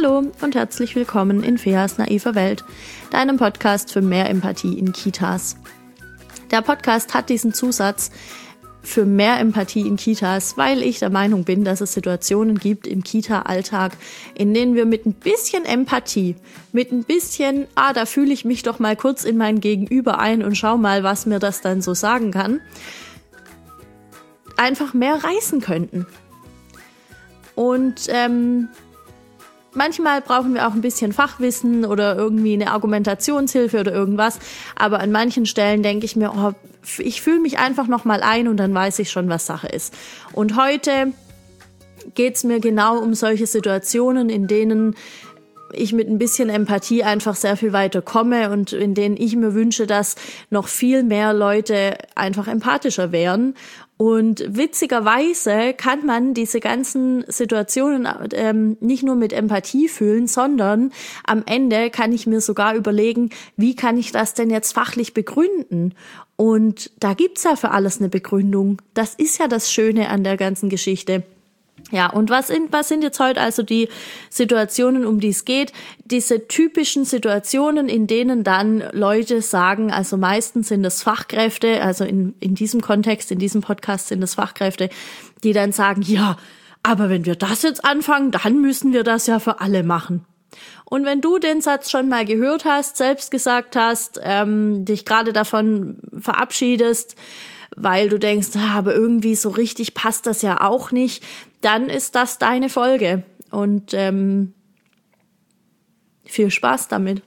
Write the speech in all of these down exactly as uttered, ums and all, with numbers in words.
Hallo und herzlich willkommen in Feas naiver Welt, deinem Podcast für mehr Empathie in Kitas. Der Podcast hat diesen Zusatz für mehr Empathie in Kitas, weil ich der Meinung bin, dass es Situationen gibt im Kita-Alltag, in denen wir mit ein bisschen Empathie, mit ein bisschen, ah, da fühle ich mich doch mal kurz in mein Gegenüber ein und schau mal, was mir das dann so sagen kann, einfach mehr reißen könnten. Und ähm, manchmal brauchen wir auch ein bisschen Fachwissen oder irgendwie eine Argumentationshilfe oder irgendwas. Aber an manchen Stellen denke ich mir, oh, ich fühle mich einfach noch mal ein und dann weiß ich schon, was Sache ist. Und heute geht's mir genau um solche Situationen, in denen ich mit ein bisschen Empathie einfach sehr viel weiter komme und in denen ich mir wünsche, dass noch viel mehr Leute einfach empathischer wären. Und witzigerweise kann man diese ganzen Situationen ähm, nicht nur mit Empathie fühlen, sondern am Ende kann ich mir sogar überlegen, wie kann ich das denn jetzt fachlich begründen? Und da gibt's ja für alles eine Begründung. Das ist ja das Schöne an der ganzen Geschichte. Ja, und was sind, was sind jetzt heute also die Situationen, um die es geht? Diese typischen Situationen, in denen dann Leute sagen, also meistens sind es Fachkräfte, also in, in diesem Kontext, in diesem Podcast sind es Fachkräfte, die dann sagen, ja, aber wenn wir das jetzt anfangen, dann müssen wir das ja für alle machen. Und wenn du den Satz schon mal gehört hast, selbst gesagt hast, ähm, dich gerade davon verabschiedest, weil du denkst, ah, aber irgendwie so richtig passt das ja auch nicht, dann ist das deine Folge. Und ähm, viel Spaß damit.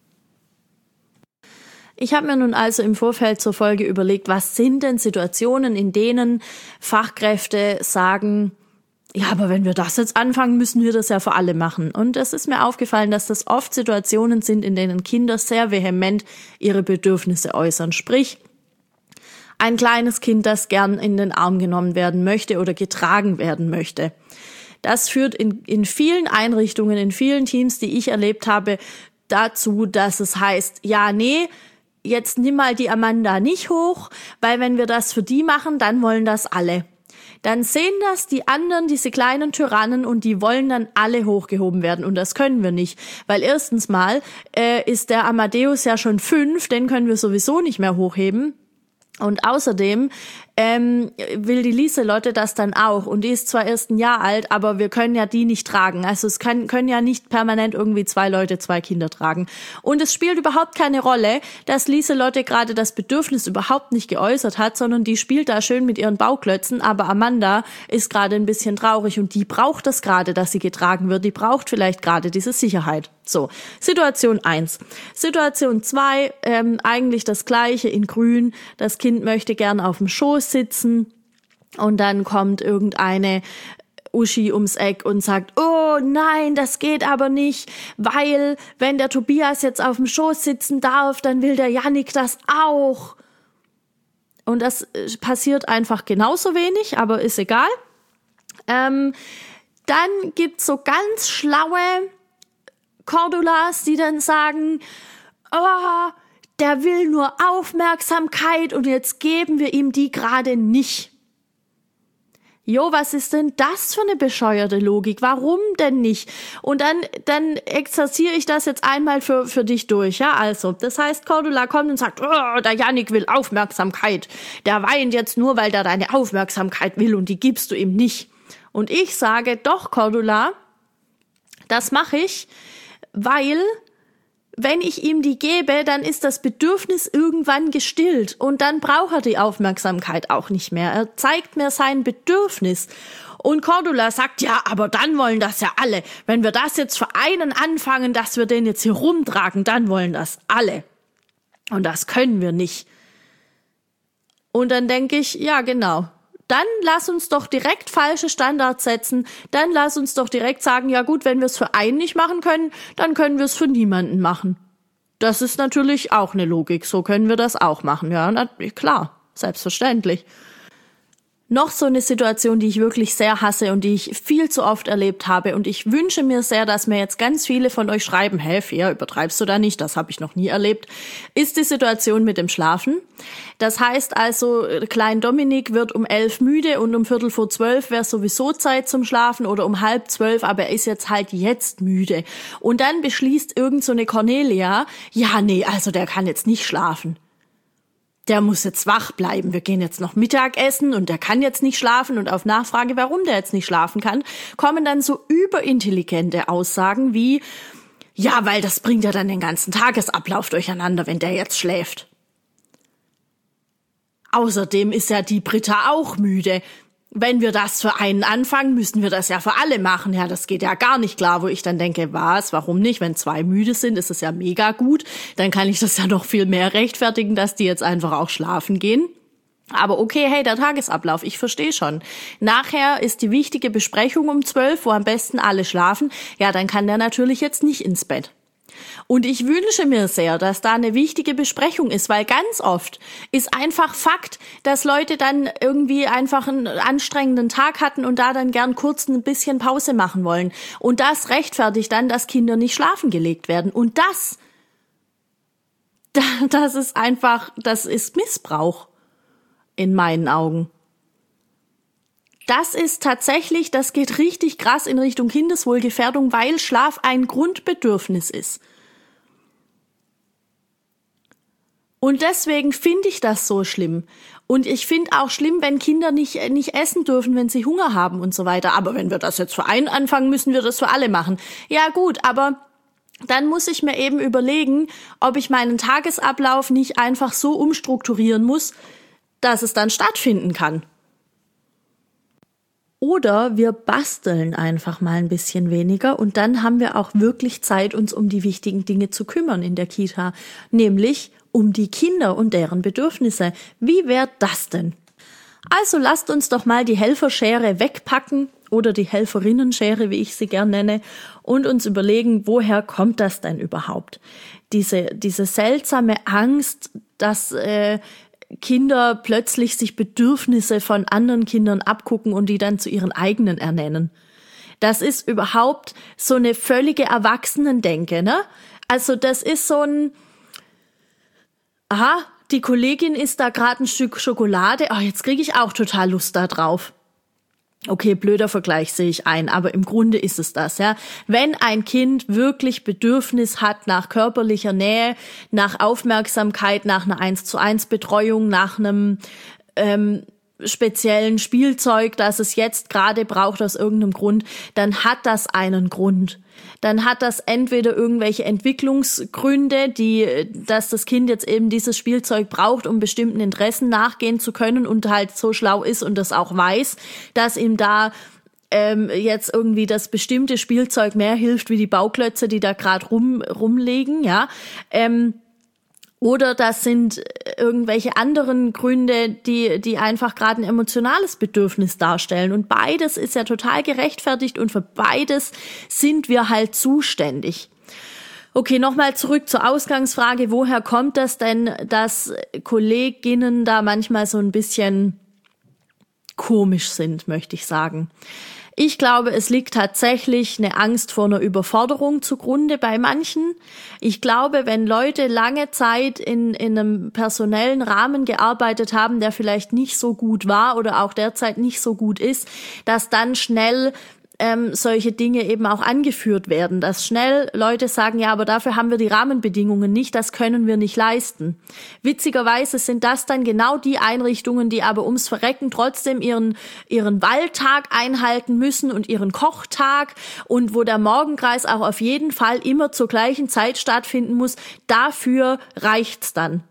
Ich habe mir nun also im Vorfeld zur Folge überlegt, was sind denn Situationen, in denen Fachkräfte sagen, ja, aber wenn wir das jetzt anfangen, müssen wir das ja für alle machen. Und es ist mir aufgefallen, dass das oft Situationen sind, in denen Kinder sehr vehement ihre Bedürfnisse äußern. Sprich, ein kleines Kind, das gern in den Arm genommen werden möchte oder getragen werden möchte. Das führt in, in vielen Einrichtungen, in vielen Teams, die ich erlebt habe, dazu, dass es heißt, ja, nee, jetzt nimm mal die Amanda nicht hoch, weil wenn wir das für die machen, dann wollen das alle. Dann sehen das die anderen, diese kleinen Tyrannen, und die wollen dann alle hochgehoben werden. Und das können wir nicht, weil erstens mal äh, ist der Amadeus ja schon fünf, den können wir sowieso nicht mehr hochheben. Und außerdem ähm, will die Lieselotte das dann auch. Und die ist zwar erst ein Jahr alt, aber wir können ja die nicht tragen. Also es kann, können ja nicht permanent irgendwie zwei Leute, zwei Kinder tragen. Und es spielt überhaupt keine Rolle, dass Lieselotte gerade das Bedürfnis überhaupt nicht geäußert hat, sondern die spielt da schön mit ihren Bauklötzen. Aber Amanda ist gerade ein bisschen traurig und die braucht das gerade, dass sie getragen wird. Die braucht vielleicht gerade diese Sicherheit. So, Situation eins. Situation zwei, ähm, eigentlich das Gleiche in grün. Das Kind möchte gern auf dem Schoß sitzen und dann kommt irgendeine Uschi ums Eck und sagt, oh nein, das geht aber nicht, weil wenn der Tobias jetzt auf dem Schoß sitzen darf, dann will der Jannik das auch. Und das passiert einfach genauso wenig, aber ist egal. Ähm, dann gibt's so ganz schlaue Cordulas, die dann sagen, oh, der will nur Aufmerksamkeit und jetzt geben wir ihm die gerade nicht. Jo, was ist denn das für eine bescheuerte Logik? Warum denn nicht? Und dann, dann exerziere ich das jetzt einmal für, für dich durch, ja? Also, das heißt, Cordula kommt und sagt, oh, der Jannik will Aufmerksamkeit. Der weint jetzt nur, weil der deine Aufmerksamkeit will und die gibst du ihm nicht. Und ich sage, doch, Cordula, das mache ich, weil wenn ich ihm die gebe, dann ist das Bedürfnis irgendwann gestillt und dann braucht er die Aufmerksamkeit auch nicht mehr. Er zeigt mir sein Bedürfnis. Und Cordula sagt, ja, aber dann wollen das ja alle. Wenn wir das jetzt für einen anfangen, dass wir den jetzt hier rumtragen, dann wollen das alle. Und das können wir nicht. Und dann denke ich, ja, genau. Dann lass uns doch direkt falsche Standards setzen. Dann lass uns doch direkt sagen, ja gut, wenn wir es für einen nicht machen können, dann können wir es für niemanden machen. Das ist natürlich auch eine Logik. So können wir das auch machen. Ja, na, klar, selbstverständlich. Noch so eine Situation, die ich wirklich sehr hasse und die ich viel zu oft erlebt habe. Und ich wünsche mir sehr, dass mir jetzt ganz viele von euch schreiben, hä, Fia, übertreibst du da nicht? Das habe ich noch nie erlebt. Ist die Situation mit dem Schlafen. Das heißt also, Klein Dominik wird um elf müde und um Viertel vor zwölf wäre sowieso Zeit zum Schlafen oder um halb zwölf, aber er ist jetzt halt jetzt müde. Und dann beschließt irgend so eine Cornelia, ja, nee, also der kann jetzt nicht schlafen. Der muss jetzt wach bleiben, wir gehen jetzt noch Mittagessen und der kann jetzt nicht schlafen und auf Nachfrage, warum der jetzt nicht schlafen kann, kommen dann so überintelligente Aussagen wie, ja, weil das bringt ja dann den ganzen Tagesablauf durcheinander, wenn der jetzt schläft. Außerdem ist ja die Britta auch müde. Wenn wir das für einen anfangen, müssen wir das ja für alle machen. Ja, das geht ja gar nicht klar, wo ich dann denke, was, warum nicht? Wenn zwei müde sind, ist es ja mega gut. Dann kann ich das ja noch viel mehr rechtfertigen, dass die jetzt einfach auch schlafen gehen. Aber okay, hey, der Tagesablauf, ich verstehe schon. Nachher ist die wichtige Besprechung um zwölf, wo am besten alle schlafen. Ja, dann kann der natürlich jetzt nicht ins Bett. Und ich wünsche mir sehr, dass da eine wichtige Besprechung ist, weil ganz oft ist einfach Fakt, dass Leute dann irgendwie einfach einen anstrengenden Tag hatten und da dann gern kurz ein bisschen Pause machen wollen. Und das rechtfertigt dann, dass Kinder nicht schlafen gelegt werden. Und das, das ist einfach, das ist Missbrauch in meinen Augen. Das ist tatsächlich, das geht richtig krass in Richtung Kindeswohlgefährdung, weil Schlaf ein Grundbedürfnis ist. Und deswegen finde ich das so schlimm. Und ich finde auch schlimm, wenn Kinder nicht, nicht essen dürfen, wenn sie Hunger haben und so weiter. Aber wenn wir das jetzt für einen anfangen, müssen wir das für alle machen. Ja gut, aber dann muss ich mir eben überlegen, ob ich meinen Tagesablauf nicht einfach so umstrukturieren muss, dass es dann stattfinden kann. Oder wir basteln einfach mal ein bisschen weniger und dann haben wir auch wirklich Zeit, uns um die wichtigen Dinge zu kümmern in der Kita, nämlich um die Kinder und deren Bedürfnisse. Wie wäre das denn? Also lasst uns doch mal die Helferschere wegpacken oder die Helferinnenschere, wie ich sie gern nenne, und uns überlegen, woher kommt das denn überhaupt? Diese, diese seltsame Angst, dass äh, Kinder plötzlich sich Bedürfnisse von anderen Kindern abgucken und die dann zu ihren eigenen ernennen. Das ist überhaupt so eine völlige Erwachsenendenke, ne? Also das ist so ein, aha, die Kollegin isst da gerade ein Stück Schokolade, oh, jetzt kriege ich auch total Lust da drauf. Okay, blöder Vergleich sehe ich ein, aber im Grunde ist es das, ja. Wenn ein Kind wirklich Bedürfnis hat nach körperlicher Nähe, nach Aufmerksamkeit, nach einer eins zu eins Betreuung, nach einem ähm, speziellen Spielzeug, das es jetzt gerade braucht aus irgendeinem Grund, dann hat das einen Grund. Dann hat das entweder irgendwelche Entwicklungsgründe, die, dass das Kind jetzt eben dieses Spielzeug braucht, um bestimmten Interessen nachgehen zu können und halt so schlau ist und das auch weiß, dass ihm da ähm, jetzt irgendwie das bestimmte Spielzeug mehr hilft, wie die Bauklötze, die da gerade rum, rumliegen, ja. Ähm, Oder das sind irgendwelche anderen Gründe, die die einfach gerade ein emotionales Bedürfnis darstellen. Und beides ist ja total gerechtfertigt und für beides sind wir halt zuständig. Okay, nochmal zurück zur Ausgangsfrage. Woher kommt das denn, dass Kolleginnen da manchmal so ein bisschen komisch sind, möchte ich sagen? Ich glaube, es liegt tatsächlich eine Angst vor einer Überforderung zugrunde bei manchen. Ich glaube, wenn Leute lange Zeit in, in einem personellen Rahmen gearbeitet haben, der vielleicht nicht so gut war oder auch derzeit nicht so gut ist, dass dann schnell ähm, solche Dinge eben auch angeführt werden, dass schnell Leute sagen, ja, aber dafür haben wir die Rahmenbedingungen nicht, das können wir nicht leisten. Witzigerweise sind das dann genau die Einrichtungen, die aber ums Verrecken trotzdem ihren ihren Waldtag einhalten müssen und ihren Kochtag und wo der Morgenkreis auch auf jeden Fall immer zur gleichen Zeit stattfinden muss. Dafür reicht's dann.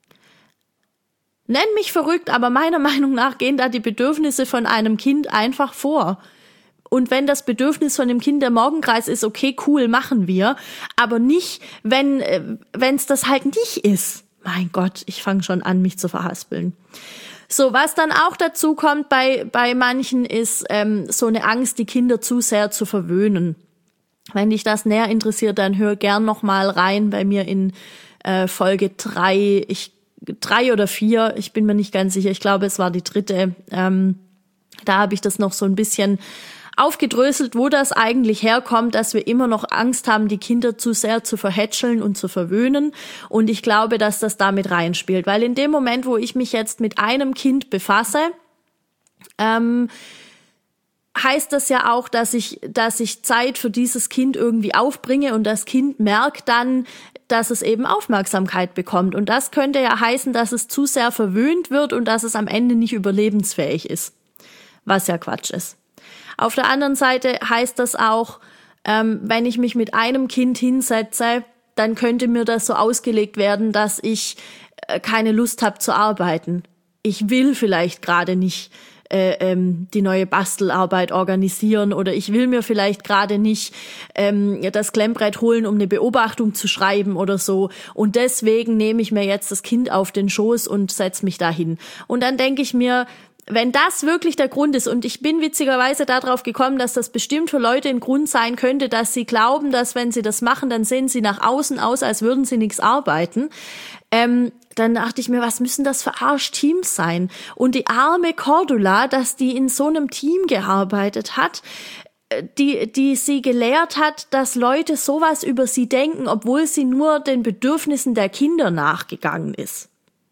Nenn mich verrückt, aber meiner Meinung nach gehen da die Bedürfnisse von einem Kind einfach vor. Und wenn das Bedürfnis von dem Kind der Morgenkreis ist, okay, cool, machen wir. Aber nicht, wenn wenn es das halt nicht ist. Mein Gott, ich fange schon an, mich zu verhaspeln. So, was dann auch dazu kommt bei bei manchen, ist ähm, so eine Angst, die Kinder zu sehr zu verwöhnen. Wenn dich das näher interessiert, dann hör gern noch mal rein bei mir in äh, Folge drei, ich drei oder vier, ich bin mir nicht ganz sicher, ich glaube, es war die dritte, ähm, Da habe ich das noch so ein bisschen aufgedröselt, wo das eigentlich herkommt, dass wir immer noch Angst haben, die Kinder zu sehr zu verhätscheln und zu verwöhnen. Und ich glaube, dass das damit reinspielt. Weil in dem Moment, wo ich mich jetzt mit einem Kind befasse, ähm, heißt das ja auch, dass ich, dass ich Zeit für dieses Kind irgendwie aufbringe und das Kind merkt dann, dass es eben Aufmerksamkeit bekommt. Und das könnte ja heißen, dass es zu sehr verwöhnt wird und dass es am Ende nicht überlebensfähig ist. Was ja Quatsch ist. Auf der anderen Seite heißt das auch, ähm, wenn ich mich mit einem Kind hinsetze, dann könnte mir das so ausgelegt werden, dass ich äh, keine Lust habe zu arbeiten. Ich will vielleicht gerade nicht äh, ähm, die neue Bastelarbeit organisieren oder ich will mir vielleicht gerade nicht ähm, das Klemmbrett holen, um eine Beobachtung zu schreiben oder so. Und deswegen nehme ich mir jetzt das Kind auf den Schoß und setze mich dahin. Und dann denke ich mir, wenn das wirklich der Grund ist, und ich bin witzigerweise darauf gekommen, dass das bestimmt für Leute ein Grund sein könnte, dass sie glauben, dass wenn sie das machen, dann sehen sie nach außen aus, als würden sie nichts arbeiten, ähm, dann dachte ich mir, was müssen das für Arschteams sein? Und die arme Cordula, dass die in so einem Team gearbeitet hat, die, die sie gelehrt hat, dass Leute sowas über sie denken, obwohl sie nur den Bedürfnissen der Kinder nachgegangen ist.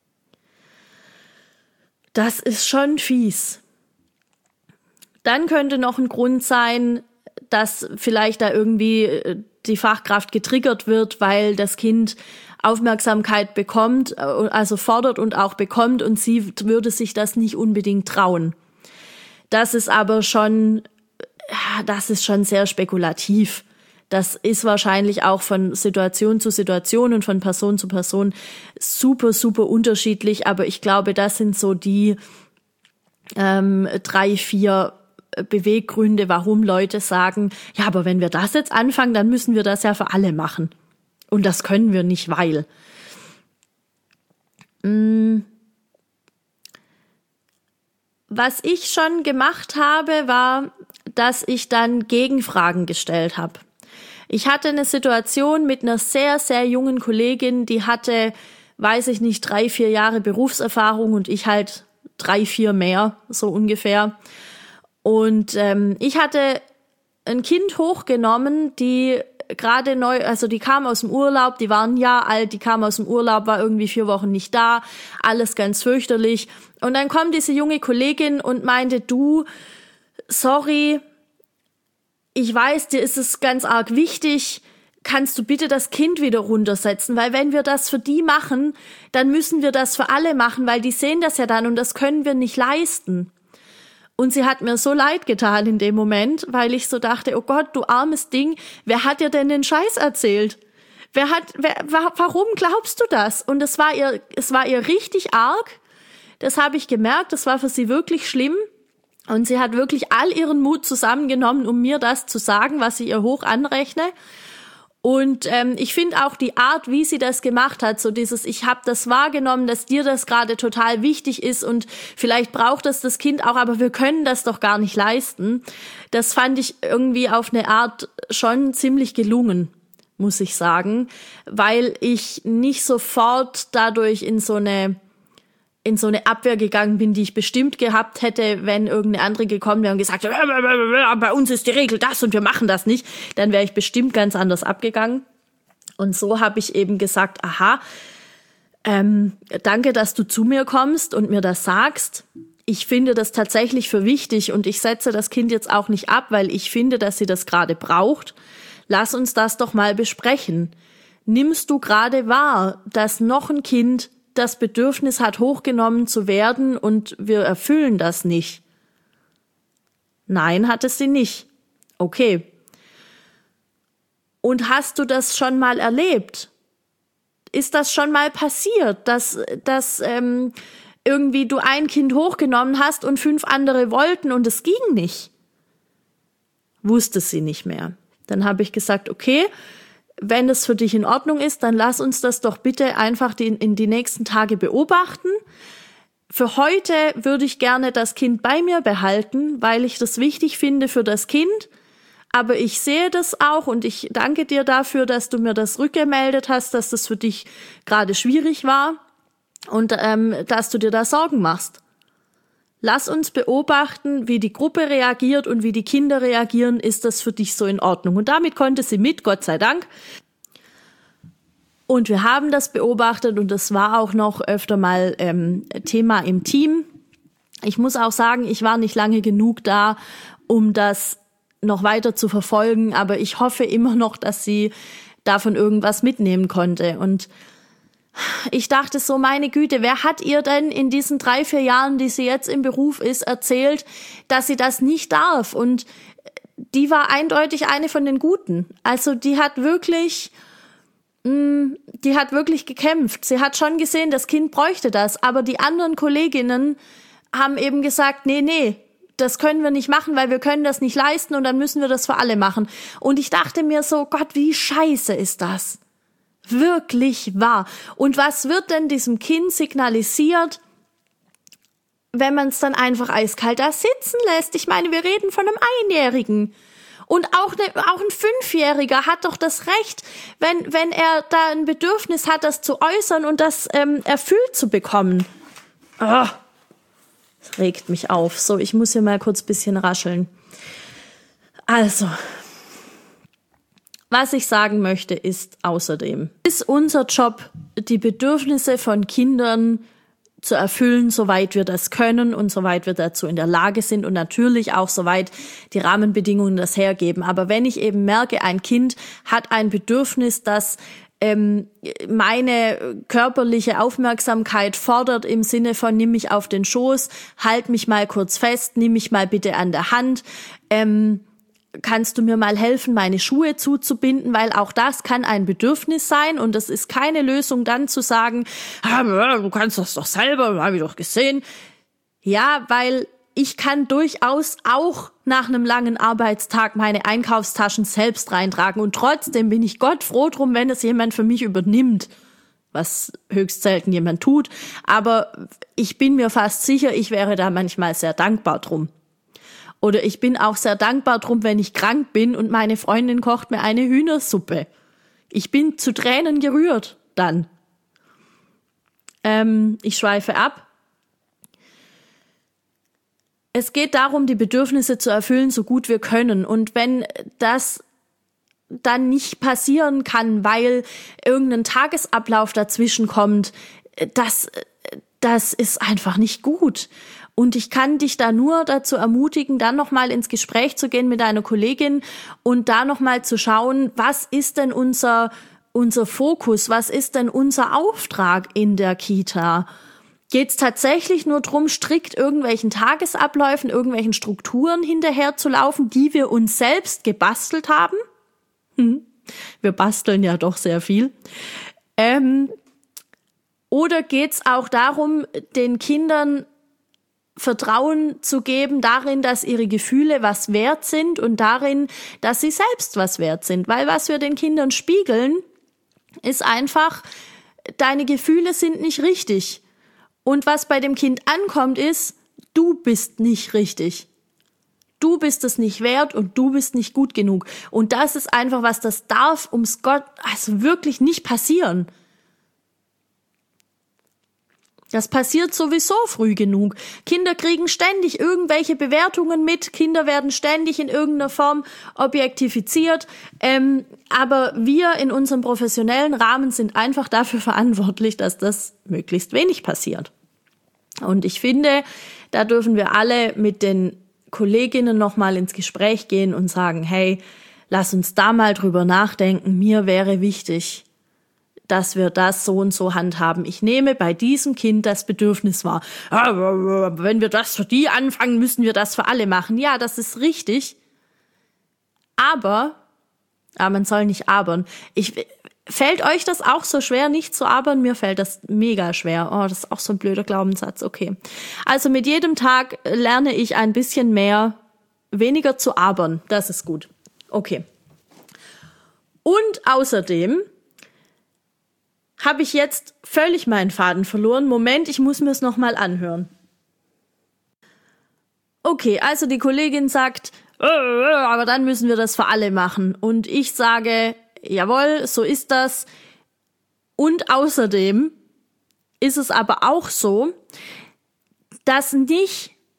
Das ist schon fies. Dann könnte noch ein Grund sein, dass vielleicht da irgendwie die Fachkraft getriggert wird, weil das Kind Aufmerksamkeit bekommt, also fordert und auch bekommt und sie würde sich das nicht unbedingt trauen. Das ist aber schon, das ist schon sehr spekulativ. Das ist wahrscheinlich auch von Situation zu Situation und von Person zu Person super, super unterschiedlich. Aber ich glaube, das sind so die ähm, drei, vier Beweggründe, warum Leute sagen, ja, aber wenn wir das jetzt anfangen, dann müssen wir das ja für alle machen. Und das können wir nicht, weil. Mm. Was ich schon gemacht habe, war, dass ich dann Gegenfragen gestellt habe. Ich hatte eine Situation mit einer sehr, sehr jungen Kollegin, die hatte, weiß ich nicht, drei, vier Jahre Berufserfahrung und ich halt drei, vier mehr, so ungefähr. Und ähm, ich hatte ein Kind hochgenommen, die gerade neu, also die kam aus dem Urlaub, die war ein Jahr alt, die kam aus dem Urlaub, war irgendwie vier Wochen nicht da, alles ganz fürchterlich. Und dann kommt diese junge Kollegin und meinte, du, sorry, ich weiß, dir ist es ganz arg wichtig, kannst du bitte das Kind wieder runtersetzen, weil wenn wir das für die machen, dann müssen wir das für alle machen, weil die sehen das ja dann und das können wir nicht leisten. Und sie hat mir so leid getan in dem Moment, weil ich so dachte, oh Gott, du armes Ding, wer hat dir denn den Scheiß erzählt? Wer hat, wer, warum glaubst du das? Und es war ihr, es war ihr richtig arg. Das habe ich gemerkt, das war für sie wirklich schlimm. Und sie hat wirklich all ihren Mut zusammengenommen, um mir das zu sagen, was ich ihr hoch anrechne. Und ähm, ich finde auch die Art, wie sie das gemacht hat, so dieses, ich habe das wahrgenommen, dass dir das gerade total wichtig ist und vielleicht braucht das das Kind auch, aber wir können das doch gar nicht leisten. Das fand ich irgendwie auf eine Art schon ziemlich gelungen, muss ich sagen, weil ich nicht sofort dadurch in so eine in so eine Abwehr gegangen bin, die ich bestimmt gehabt hätte, wenn irgendeine andere gekommen wäre und gesagt hätte, bei uns ist die Regel das und wir machen das nicht, dann wäre ich bestimmt ganz anders abgegangen. Und so habe ich eben gesagt, aha, ähm, danke, dass du zu mir kommst und mir das sagst. Ich finde das tatsächlich für wichtig und ich setze das Kind jetzt auch nicht ab, weil ich finde, dass sie das gerade braucht. Lass uns das doch mal besprechen. Nimmst du gerade wahr, dass noch ein Kind das Bedürfnis hat, hochgenommen zu werden und wir erfüllen das nicht? Nein, hat es sie nicht. Okay. Und hast du das schon mal erlebt? Ist das schon mal passiert, dass, dass ähm, irgendwie du ein Kind hochgenommen hast und fünf andere wollten und es ging nicht? Wusste sie nicht mehr. Dann habe ich gesagt, okay, wenn das für dich in Ordnung ist, dann lass uns das doch bitte einfach die, in die nächsten Tage beobachten. Für heute würde ich gerne das Kind bei mir behalten, weil ich das wichtig finde für das Kind. Aber ich sehe das auch und ich danke dir dafür, dass du mir das rückgemeldet hast, dass das für dich gerade schwierig war und ähm, dass du dir da Sorgen machst. Lass uns beobachten, wie die Gruppe reagiert und wie die Kinder reagieren. Ist das für dich so in Ordnung? Und damit konnte sie mit, Gott sei Dank. Und wir haben das beobachtet und das war auch noch öfter mal ähm, Thema im Team. Ich muss auch sagen, ich war nicht lange genug da, um das noch weiter zu verfolgen, aber ich hoffe immer noch, dass sie davon irgendwas mitnehmen konnte. Und ich dachte so, meine Güte, wer hat ihr denn in diesen drei, vier Jahren, die sie jetzt im Beruf ist, erzählt, dass sie das nicht darf? Und die war eindeutig eine von den Guten. Also die hat wirklich, mh, die hat wirklich gekämpft. Sie hat schon gesehen, das Kind bräuchte das, aber die anderen Kolleginnen haben eben gesagt, nee, nee, das können wir nicht machen, weil wir können das nicht leisten und dann müssen wir das für alle machen. Und ich dachte mir so, Gott, wie scheiße ist das? Wirklich wahr. Und was wird denn diesem Kind signalisiert, wenn man es dann einfach eiskalt da sitzen lässt? Ich meine, wir reden von einem Einjährigen. Und auch, ne, auch ein Fünfjähriger hat doch das Recht, wenn, wenn er da ein Bedürfnis hat, das zu äußern und das ähm, erfüllt zu bekommen. Oh. Das regt mich auf. So, ich muss hier mal kurz ein bisschen rascheln. Also, was ich sagen möchte, ist außerdem, ist unser Job, die Bedürfnisse von Kindern zu erfüllen, soweit wir das können und soweit wir dazu in der Lage sind und natürlich auch soweit die Rahmenbedingungen das hergeben. Aber wenn ich eben merke, ein Kind hat ein Bedürfnis, das ähm, meine körperliche Aufmerksamkeit fordert im Sinne von nimm mich auf den Schoß, halt mich mal kurz fest, nimm mich mal bitte an der Hand, ähm, kannst du mir mal helfen, meine Schuhe zuzubinden, weil auch das kann ein Bedürfnis sein und das ist keine Lösung dann zu sagen, ah, du kannst das doch selber, habe ich doch gesehen. Ja, weil ich kann durchaus auch nach einem langen Arbeitstag meine Einkaufstaschen selbst reintragen und trotzdem bin ich Gott froh drum, wenn es jemand für mich übernimmt, was höchst selten jemand tut, aber ich bin mir fast sicher, ich wäre da manchmal sehr dankbar drum. Oder ich bin auch sehr dankbar drum, wenn ich krank bin und meine Freundin kocht mir eine Hühnersuppe. Ich bin zu Tränen gerührt dann. Ähm, ich schweife ab. Es geht darum, die Bedürfnisse zu erfüllen, so gut wir können. Und wenn das dann nicht passieren kann, weil irgendein Tagesablauf dazwischen kommt, das, das ist einfach nicht gut. Und ich kann dich da nur dazu ermutigen, dann nochmal ins Gespräch zu gehen mit deiner Kollegin und da nochmal zu schauen, was ist denn unser, unser Fokus, was ist denn unser Auftrag in der Kita? Geht es tatsächlich nur drum, strikt irgendwelchen Tagesabläufen, irgendwelchen Strukturen hinterher zu laufen, die wir uns selbst gebastelt haben? Hm. Wir basteln ja doch sehr viel. Ähm, oder geht es auch darum, den Kindern Vertrauen zu geben darin, dass ihre Gefühle was wert sind und darin, dass sie selbst was wert sind. Weil was wir den Kindern spiegeln, ist einfach, deine Gefühle sind nicht richtig. Und was bei dem Kind ankommt, ist, du bist nicht richtig. Du bist es nicht wert und du bist nicht gut genug. Und das ist einfach was, das darf ums Gott, also wirklich nicht passieren. Das passiert sowieso früh genug. Kinder kriegen ständig irgendwelche Bewertungen mit. Kinder werden ständig in irgendeiner Form objektifiziert. Ähm, aber wir in unserem professionellen Rahmen sind einfach dafür verantwortlich, dass das möglichst wenig passiert. Und ich finde, da dürfen wir alle mit den Kolleginnen nochmal ins Gespräch gehen und sagen, hey, lass uns da mal drüber nachdenken. Mir wäre wichtig, dass wir das so und so handhaben. Ich nehme bei diesem Kind das Bedürfnis wahr. Wenn wir das für die anfangen, müssen wir das für alle machen. Ja, das ist richtig. Aber, aber man soll nicht abern. Ich, fällt euch das auch so schwer, nicht zu abern? Mir fällt das mega schwer. Oh, das ist auch so ein blöder Glaubenssatz. Okay. Also mit jedem Tag lerne ich ein bisschen mehr, weniger zu abern. Das ist gut. Okay. Und außerdem habe ich jetzt völlig meinen Faden verloren. Moment, ich muss mir es nochmal anhören. Okay, also die Kollegin sagt, äh, aber dann müssen wir das für alle machen. Und ich sage, jawohl, so ist das. Und außerdem ist es aber auch so, dass nicht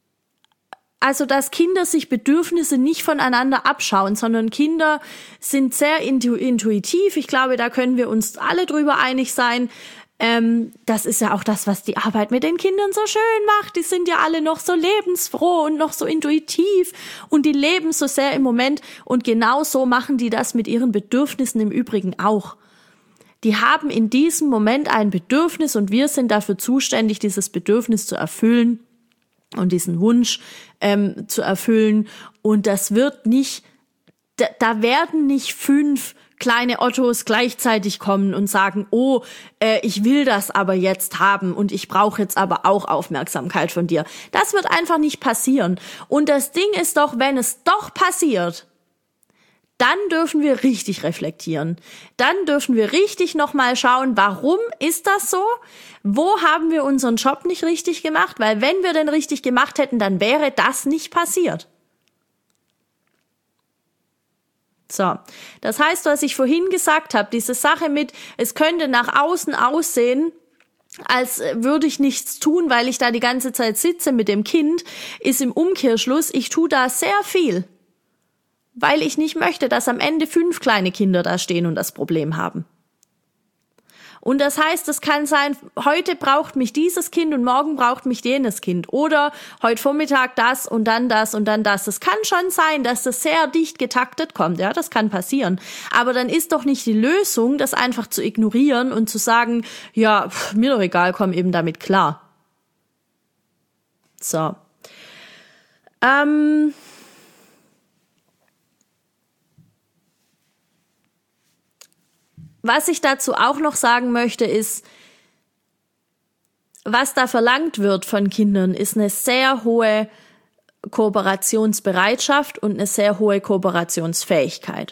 Also, dass Kinder sich Bedürfnisse nicht voneinander abschauen, sondern Kinder sind sehr intu- intuitiv. Ich glaube, da können wir uns alle drüber einig sein. Ähm, das ist ja auch das, was die Arbeit mit den Kindern so schön macht. Die sind ja alle noch so lebensfroh und noch so intuitiv und die leben so sehr im Moment. Und genau so machen die das mit ihren Bedürfnissen im Übrigen auch. Die haben in diesem Moment ein Bedürfnis und wir sind dafür zuständig, dieses Bedürfnis zu erfüllen und diesen Wunsch ähm, zu erfüllen. Und das wird nicht, da, da werden nicht fünf kleine Ottos gleichzeitig kommen und sagen, oh, äh, ich will das aber jetzt haben und ich brauche jetzt aber auch Aufmerksamkeit von dir. Das wird einfach nicht passieren. Und das Ding ist doch, wenn es doch passiert, dann dürfen wir richtig reflektieren. Dann dürfen wir richtig nochmal schauen, warum ist das so? Wo haben wir unseren Job nicht richtig gemacht? Weil wenn wir den richtig gemacht hätten, dann wäre das nicht passiert. So, das heißt, was ich vorhin gesagt habe, diese Sache mit, es könnte nach außen aussehen, als würde ich nichts tun, weil ich da die ganze Zeit sitze mit dem Kind, ist im Umkehrschluss, ich tue da sehr viel. Weil ich nicht möchte, dass am Ende fünf kleine Kinder da stehen und das Problem haben. Und das heißt, es kann sein, heute braucht mich dieses Kind und morgen braucht mich jenes Kind. Oder heute Vormittag das und dann das und dann das. Es kann schon sein, dass das sehr dicht getaktet kommt. Ja, das kann passieren. Aber dann ist doch nicht die Lösung, das einfach zu ignorieren und zu sagen, ja, pff, mir doch egal, komm eben damit klar. So. Ähm... Was ich dazu auch noch sagen möchte, ist, was da verlangt wird von Kindern, ist eine sehr hohe Kooperationsbereitschaft und eine sehr hohe Kooperationsfähigkeit.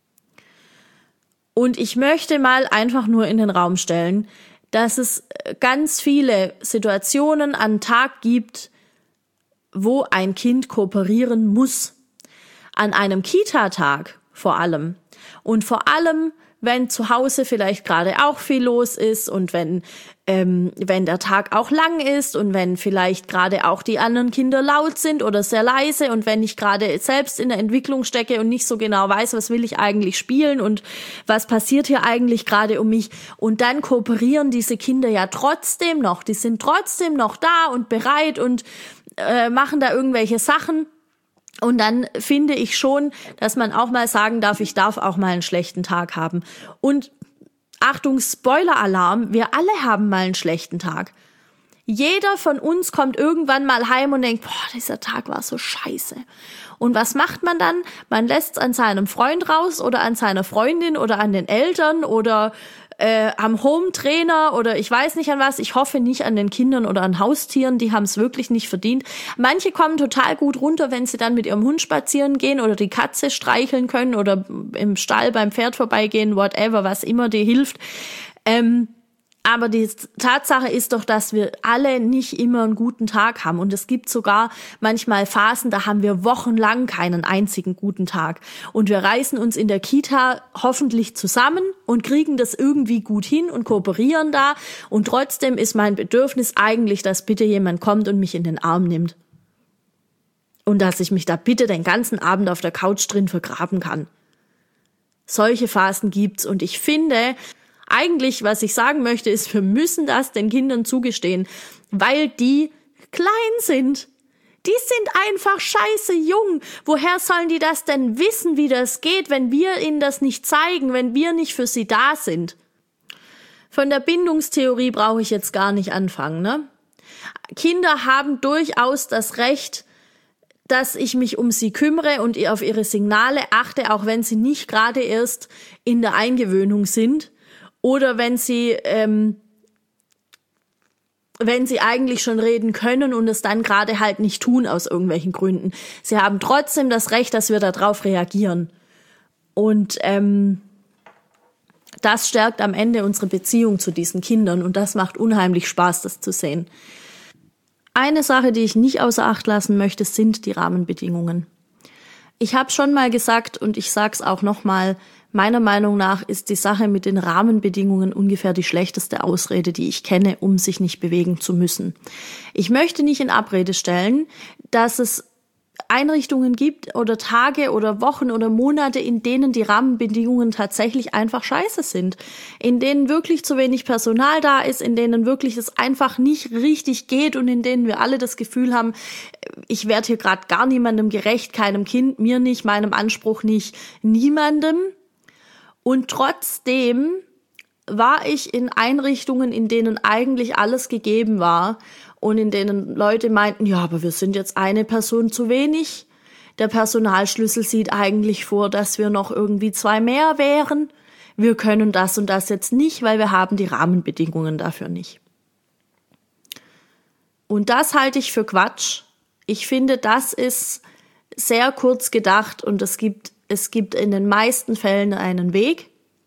Und ich möchte mal einfach nur in den Raum stellen, dass es ganz viele Situationen an den Tag gibt, wo ein Kind kooperieren muss. An einem Kita-Tag vor allem. Und vor allem, wenn zu Hause vielleicht gerade auch viel los ist und wenn ähm, wenn der Tag auch lang ist und wenn vielleicht gerade auch die anderen Kinder laut sind oder sehr leise und wenn ich gerade selbst in der Entwicklung stecke und nicht so genau weiß, was will ich eigentlich spielen und was passiert hier eigentlich gerade um mich. Und dann kooperieren diese Kinder ja trotzdem noch. Die sind trotzdem noch da und bereit und äh, machen da irgendwelche Sachen. Und dann finde ich schon, dass man auch mal sagen darf, ich darf auch mal einen schlechten Tag haben. Und Achtung, Spoiler-Alarm, wir alle haben mal einen schlechten Tag. Jeder von uns kommt irgendwann mal heim und denkt, boah, dieser Tag war so scheiße. Und was macht man dann? Man lässt es an seinem Freund raus oder an seiner Freundin oder an den Eltern oder äh, am Home-Trainer oder ich weiß nicht an was. Ich hoffe nicht an den Kindern oder an Haustieren, die haben es wirklich nicht verdient. Manche kommen total gut runter, wenn sie dann mit ihrem Hund spazieren gehen oder die Katze streicheln können oder im Stall beim Pferd vorbeigehen, whatever, was immer dir hilft. Ähm, Aber die Tatsache ist doch, dass wir alle nicht immer einen guten Tag haben. Und es gibt sogar manchmal Phasen, da haben wir wochenlang keinen einzigen guten Tag. Und wir reißen uns in der Kita hoffentlich zusammen und kriegen das irgendwie gut hin und kooperieren da. Und trotzdem ist mein Bedürfnis eigentlich, dass bitte jemand kommt und mich in den Arm nimmt. Und dass ich mich da bitte den ganzen Abend auf der Couch drin vergraben kann. Solche Phasen gibt's. Und ich finde, eigentlich, was ich sagen möchte, ist, wir müssen das den Kindern zugestehen, weil die klein sind. Die sind einfach scheiße jung. Woher sollen die das denn wissen, wie das geht, wenn wir ihnen das nicht zeigen, wenn wir nicht für sie da sind? Von der Bindungstheorie brauche ich jetzt gar nicht anfangen, ne? Kinder haben durchaus das Recht, dass ich mich um sie kümmere und auf ihre Signale achte, auch wenn sie nicht gerade erst in der Eingewöhnung sind. Oder wenn sie, ähm, wenn sie eigentlich schon reden können und es dann gerade halt nicht tun aus irgendwelchen Gründen. Sie haben trotzdem das Recht, dass wir darauf reagieren. Und ähm, das stärkt am Ende unsere Beziehung zu diesen Kindern und das macht unheimlich Spaß, das zu sehen. Eine Sache, die ich nicht außer Acht lassen möchte, sind die Rahmenbedingungen. Ich habe schon mal gesagt und ich sag's auch nochmal, meiner Meinung nach ist die Sache mit den Rahmenbedingungen ungefähr die schlechteste Ausrede, die ich kenne, um sich nicht bewegen zu müssen. Ich möchte nicht in Abrede stellen, dass es Einrichtungen gibt oder Tage oder Wochen oder Monate, in denen die Rahmenbedingungen tatsächlich einfach scheiße sind, in denen wirklich zu wenig Personal da ist, in denen wirklich es einfach nicht richtig geht und in denen wir alle das Gefühl haben, ich werde hier gerade gar niemandem gerecht, keinem Kind, mir nicht, meinem Anspruch nicht, niemandem. Und trotzdem war ich in Einrichtungen, in denen eigentlich alles gegeben war und in denen Leute meinten, ja, aber wir sind jetzt eine Person zu wenig. Der Personalschlüssel sieht eigentlich vor, dass wir noch irgendwie zwei mehr wären. Wir können das und das jetzt nicht, weil wir haben die Rahmenbedingungen dafür nicht. Und das halte ich für Quatsch. Ich finde, das ist sehr kurz gedacht und es gibt, es gibt in den meisten Fällen einen Weg.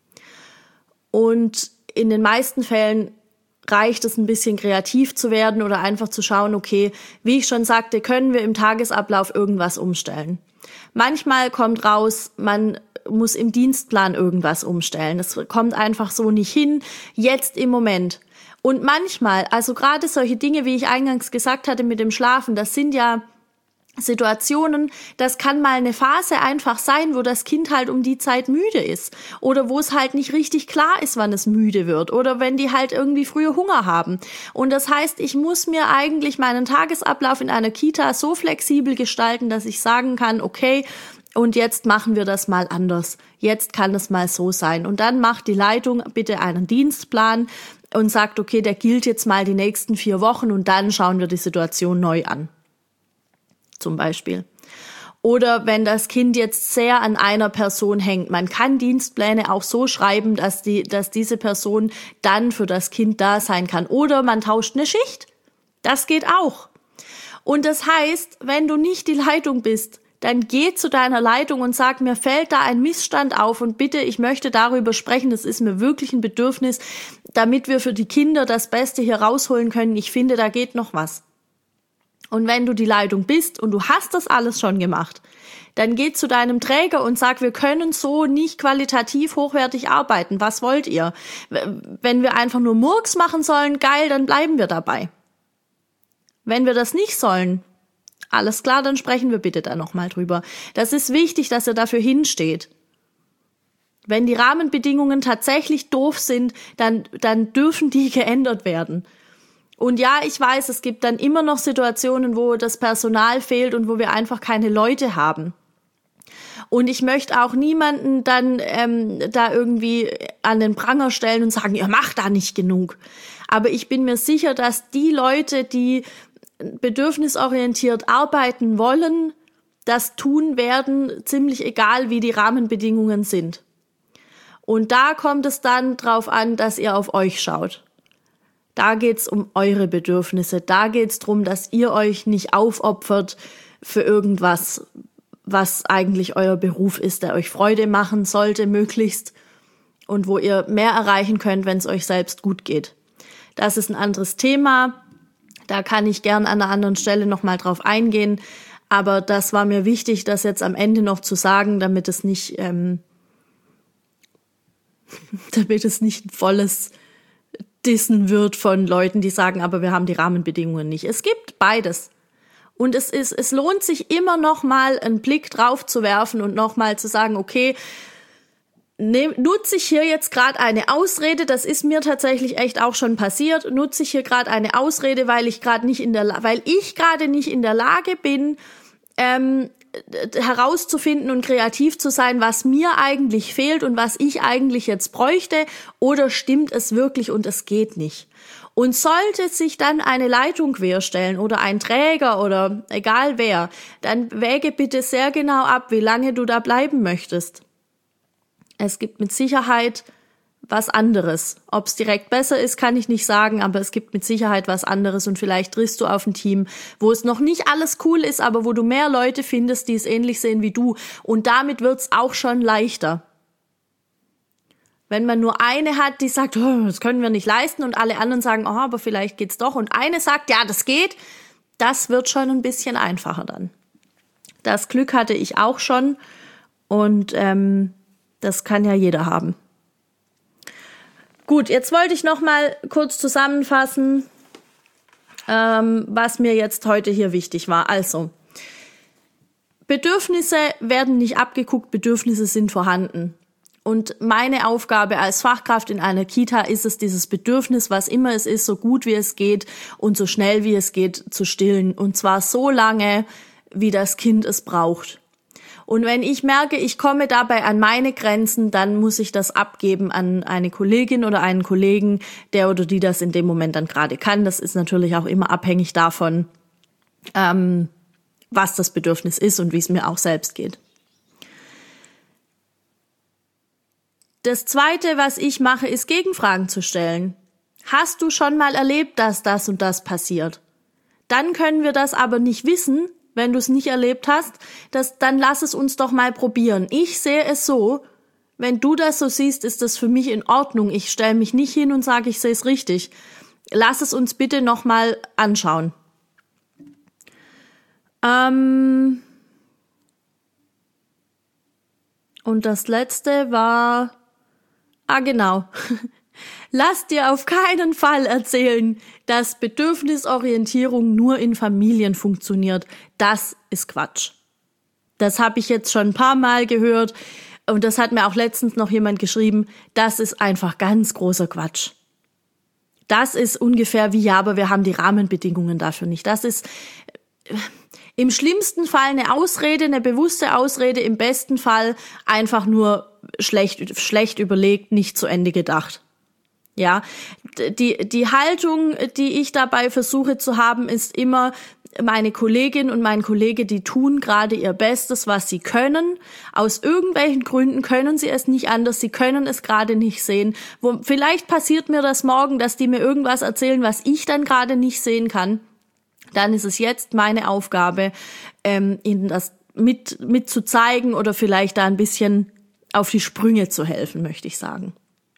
Und in den meisten Fällen reicht es ein bisschen kreativ zu werden oder einfach zu schauen, okay, wie ich schon sagte, können wir im Tagesablauf irgendwas umstellen. Manchmal kommt raus, man muss im Dienstplan irgendwas umstellen. Das kommt einfach so nicht hin, jetzt im Moment. Und manchmal, also gerade solche Dinge, wie ich eingangs gesagt hatte mit dem Schlafen, das sind ja Situationen, das kann mal eine Phase einfach sein, wo das Kind halt um die Zeit müde ist oder wo es halt nicht richtig klar ist, wann es müde wird oder wenn die halt irgendwie früher Hunger haben. Und das heißt, ich muss mir eigentlich meinen Tagesablauf in einer Kita so flexibel gestalten, dass ich sagen kann, okay, und jetzt machen wir das mal anders. Jetzt kann es mal so sein. Und dann macht die Leitung bitte einen Dienstplan und sagt, okay, der gilt jetzt mal die nächsten vier Wochen und dann schauen wir die Situation neu an. Zum Beispiel. Oder wenn das Kind jetzt sehr an einer Person hängt. Man kann Dienstpläne auch so schreiben, dass die, dass diese Person dann für das Kind da sein kann. Oder man tauscht eine Schicht. Das geht auch. Und das heißt, wenn du nicht die Leitung bist, dann geh zu deiner Leitung und sag, mir fällt da ein Missstand auf und bitte, ich möchte darüber sprechen, das ist mir wirklich ein Bedürfnis, damit wir für die Kinder das Beste hier rausholen können. Ich finde, da geht noch was. Und wenn du die Leitung bist und du hast das alles schon gemacht, dann geh zu deinem Träger und sag, wir können so nicht qualitativ hochwertig arbeiten. Was wollt ihr? Wenn wir einfach nur Murks machen sollen, geil, dann bleiben wir dabei. Wenn wir das nicht sollen, alles klar, dann sprechen wir bitte da nochmal drüber. Das ist wichtig, dass ihr dafür hinsteht. Wenn die Rahmenbedingungen tatsächlich doof sind, dann, dann dürfen die geändert werden. Und ja, ich weiß, es gibt dann immer noch Situationen, wo das Personal fehlt und wo wir einfach keine Leute haben. Und ich möchte auch niemanden dann ähm, da irgendwie an den Pranger stellen und sagen, ihr macht da nicht genug. Aber ich bin mir sicher, dass die Leute, die bedürfnisorientiert arbeiten wollen, das tun werden, ziemlich egal, wie die Rahmenbedingungen sind. Und da kommt es dann drauf an, dass ihr auf euch schaut. Da geht's um eure Bedürfnisse. Da geht's drum, dass ihr euch nicht aufopfert für irgendwas, was eigentlich euer Beruf ist, der euch Freude machen sollte, möglichst. Und wo ihr mehr erreichen könnt, wenn es euch selbst gut geht. Das ist ein anderes Thema. Da kann ich gern an einer anderen Stelle nochmal drauf eingehen. Aber das war mir wichtig, das jetzt am Ende noch zu sagen, damit es nicht, ähm, damit es nicht ein volles Dissen wird von Leuten, die sagen, aber wir haben die Rahmenbedingungen nicht. Es gibt beides. Und es ist, es lohnt sich immer noch mal einen Blick drauf zu werfen und noch mal zu sagen, okay, ne, nutze ich hier jetzt gerade eine Ausrede, das ist mir tatsächlich echt auch schon passiert, nutze ich hier gerade eine Ausrede, weil ich gerade nicht in der, weil ich gerade nicht in der Lage bin, ähm, herauszufinden und kreativ zu sein, was mir eigentlich fehlt und was ich eigentlich jetzt bräuchte, oder stimmt es wirklich und es geht nicht? Und sollte sich dann eine Leitung querstellen oder ein Träger oder egal wer, dann wäge bitte sehr genau ab, wie lange du da bleiben möchtest. Es gibt mit Sicherheit was anderes. Ob es direkt besser ist, kann ich nicht sagen, aber es gibt mit Sicherheit was anderes und vielleicht triffst du auf ein Team, wo es noch nicht alles cool ist, aber wo du mehr Leute findest, die es ähnlich sehen wie du, und damit wird's auch schon leichter. Wenn man nur eine hat, die sagt, oh, das können wir nicht leisten, und alle anderen sagen, oh, aber vielleicht geht's doch, und eine sagt, ja, das geht, das wird schon ein bisschen einfacher dann. Das Glück hatte ich auch schon, und ähm, das kann ja jeder haben. Gut, jetzt wollte ich noch mal kurz zusammenfassen, ähm, was mir jetzt heute hier wichtig war. Also, Bedürfnisse werden nicht abgeguckt, Bedürfnisse sind vorhanden. Und meine Aufgabe als Fachkraft in einer Kita ist es, dieses Bedürfnis, was immer es ist, so gut wie es geht und so schnell wie es geht, zu stillen. Und zwar so lange, wie das Kind es braucht. Und wenn ich merke, ich komme dabei an meine Grenzen, dann muss ich das abgeben an eine Kollegin oder einen Kollegen, der oder die das in dem Moment dann gerade kann. Das ist natürlich auch immer abhängig davon, ähm, was das Bedürfnis ist und wie es mir auch selbst geht. Das Zweite, was ich mache, ist Gegenfragen zu stellen. Hast du schon mal erlebt, dass das und das passiert? Dann können wir das aber nicht wissen, wenn du es nicht erlebt hast, dass, dann lass es uns doch mal probieren. Ich sehe es so, wenn du das so siehst, ist das für mich in Ordnung. Ich stelle mich nicht hin und sage, ich sehe es richtig. Lass es uns bitte noch mal anschauen. Ähm und das Letzte war... Ah, genau. Lass dir auf keinen Fall erzählen, dass Bedürfnisorientierung nur in Familien funktioniert. Das ist Quatsch. Das habe ich jetzt schon ein paar Mal gehört und das hat mir auch letztens noch jemand geschrieben. Das ist einfach ganz großer Quatsch. Das ist ungefähr wie, ja, aber wir haben die Rahmenbedingungen dafür nicht. Das ist im schlimmsten Fall eine Ausrede, eine bewusste Ausrede, im besten Fall einfach nur schlecht, schlecht überlegt, nicht zu Ende gedacht. Ja, die, die Haltung, die ich dabei versuche zu haben, ist immer, meine Kollegin und mein Kollege, die tun gerade ihr Bestes, was sie können. Aus irgendwelchen Gründen können sie es nicht anders, sie können es gerade nicht sehen. Wo, vielleicht passiert mir das morgen, dass die mir irgendwas erzählen, was ich dann gerade nicht sehen kann. Dann ist es jetzt meine Aufgabe, ähm, ihnen das mit, mit zu zeigen oder vielleicht da ein bisschen auf die Sprünge zu helfen, möchte ich sagen.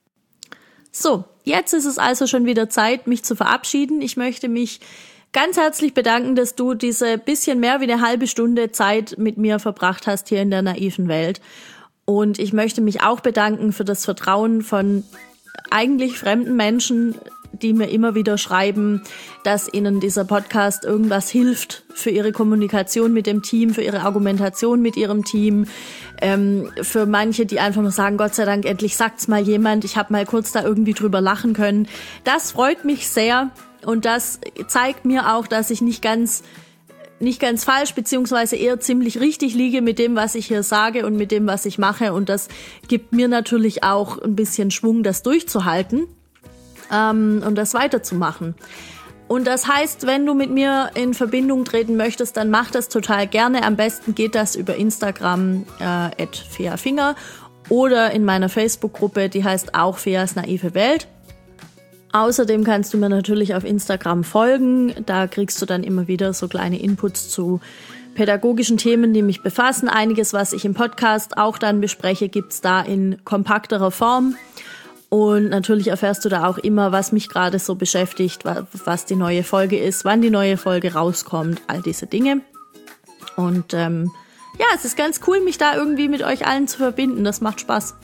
So, jetzt ist es also schon wieder Zeit, mich zu verabschieden. Ich möchte mich ganz herzlich bedanken, dass du diese bisschen mehr wie eine halbe Stunde Zeit mit mir verbracht hast hier in der naiven Welt. Und ich möchte mich auch bedanken für das Vertrauen von eigentlich fremden Menschen, die mir immer wieder schreiben, dass ihnen dieser Podcast irgendwas hilft für ihre Kommunikation mit dem Team, für ihre Argumentation mit ihrem Team. Ähm, für manche, die einfach nur sagen, Gott sei Dank, endlich sagt's mal jemand, ich habe mal kurz da irgendwie drüber lachen können. Das freut mich sehr und das zeigt mir auch, dass ich nicht ganz nicht ganz falsch, beziehungsweise eher ziemlich richtig liege mit dem, was ich hier sage und mit dem, was ich mache. Und das gibt mir natürlich auch ein bisschen Schwung, das durchzuhalten. Um das weiterzumachen. Und das heißt, wenn du mit mir in Verbindung treten möchtest, dann mach das total gerne. Am besten geht das über Instagram äh, at feafinger oder in meiner Facebook-Gruppe, die heißt auch Feas naive Welt. Außerdem kannst du mir natürlich auf Instagram folgen. Da kriegst du dann immer wieder so kleine Inputs zu pädagogischen Themen, die mich befassen. Einiges, was ich im Podcast auch dann bespreche, gibt's da in kompakterer Form. Und natürlich erfährst du da auch immer, was mich gerade so beschäftigt, was die neue Folge ist, wann die neue Folge rauskommt, all diese Dinge. Und ähm, ja, es ist ganz cool, mich da irgendwie mit euch allen zu verbinden. Das macht Spaß.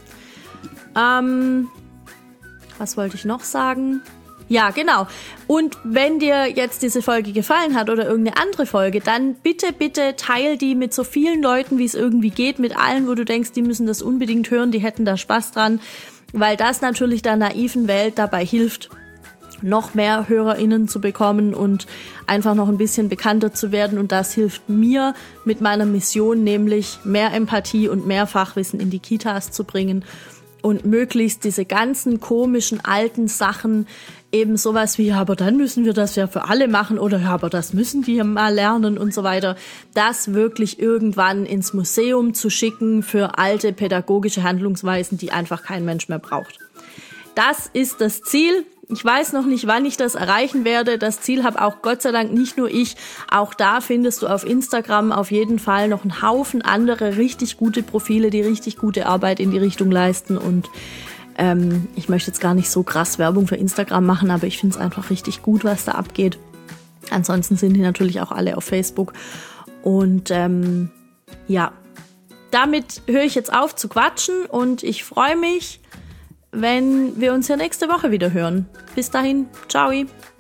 Ähm, was wollte ich noch sagen? Ja, genau. Und wenn dir jetzt diese Folge gefallen hat oder irgendeine andere Folge, dann bitte, bitte teil die mit so vielen Leuten, wie es irgendwie geht, mit allen, wo du denkst, die müssen das unbedingt hören, die hätten da Spaß dran. Weil das natürlich der naiven Welt dabei hilft, noch mehr HörerInnen zu bekommen und einfach noch ein bisschen bekannter zu werden. Und das hilft mir mit meiner Mission, nämlich mehr Empathie und mehr Fachwissen in die Kitas zu bringen und möglichst diese ganzen komischen alten Sachen, eben sowas wie, ja, aber dann müssen wir das ja für alle machen oder ja, aber das müssen die ja mal lernen und so weiter, das wirklich irgendwann ins Museum zu schicken für alte pädagogische Handlungsweisen, die einfach kein Mensch mehr braucht. Das ist das Ziel. Ich weiß noch nicht, wann ich das erreichen werde. Das Ziel habe auch Gott sei Dank nicht nur ich. Auch da findest du auf Instagram auf jeden Fall noch einen Haufen andere richtig gute Profile, die richtig gute Arbeit in die Richtung leisten. Und ähm, ich möchte jetzt gar nicht so krass Werbung für Instagram machen, aber ich finde es einfach richtig gut, was da abgeht. Ansonsten sind die natürlich auch alle auf Facebook. Und ähm, ja, damit höre ich jetzt auf zu quatschen und ich freue mich, wenn wir uns ja nächste Woche wieder hören. Bis dahin, ciao.